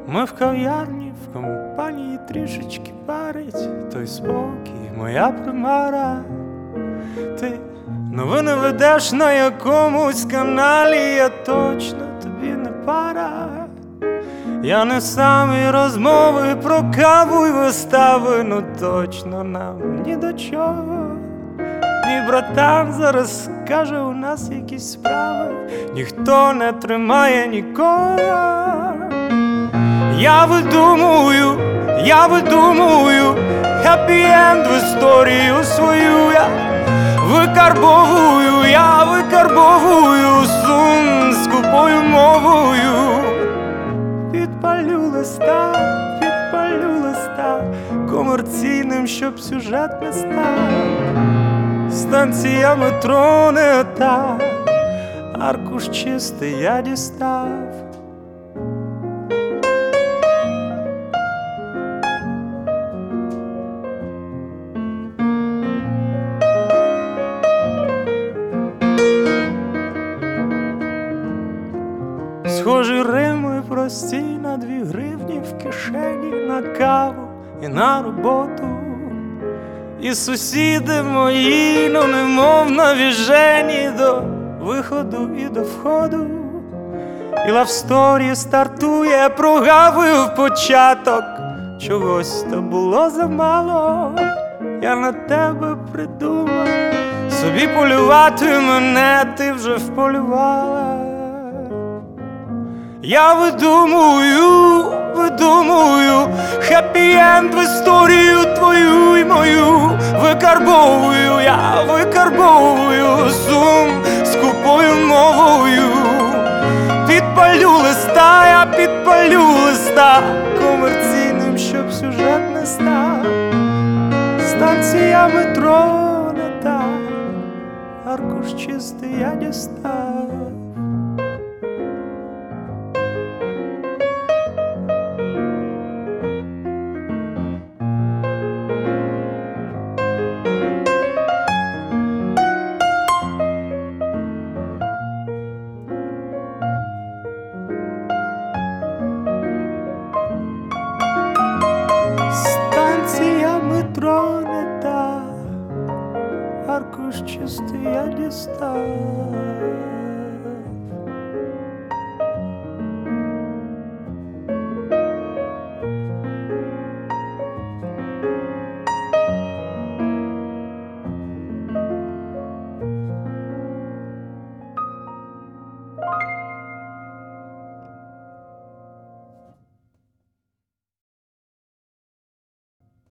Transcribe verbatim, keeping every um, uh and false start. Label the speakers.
Speaker 1: Ми в кав'ярні, в компанії трішечки парить той спокій, моя примара. Ти новини ведеш на якомусь каналі, я точно тобі не пара. Я не самі розмови про каву й вистави, ну точно нам ні до чого. Мій братан зараз каже, у нас якісь справи, ніхто не тримає нікого. Я видумую, я видумую хеппі-енд в історію свою. Я викарбовую, я викарбовую сум скупою мовою. Підпалю листа, підпалю листа комерційним, щоб сюжет не став. Станція метро не та, аркуш чистий я дістав. Схожі рими прості на дві гривні в кишені, на каву і на роботу. І сусіди мої, ну немов навіжені до виходу і до входу. І лавсторі стартує, прогавив початок, чогось то було замало. Я на тебе придумав, собі полювати мене ти вже вполювала. Я видумую, видумую хеппі-енд в історію твою й мою. Викарбовую, я викарбовую сум скупою мовою. Підпалю листа, я підпалю листа комерційним, щоб сюжет не став. Станція метро не та, аркуш чистий я дістав. Станція метро не та, аркуш чистий я дістав.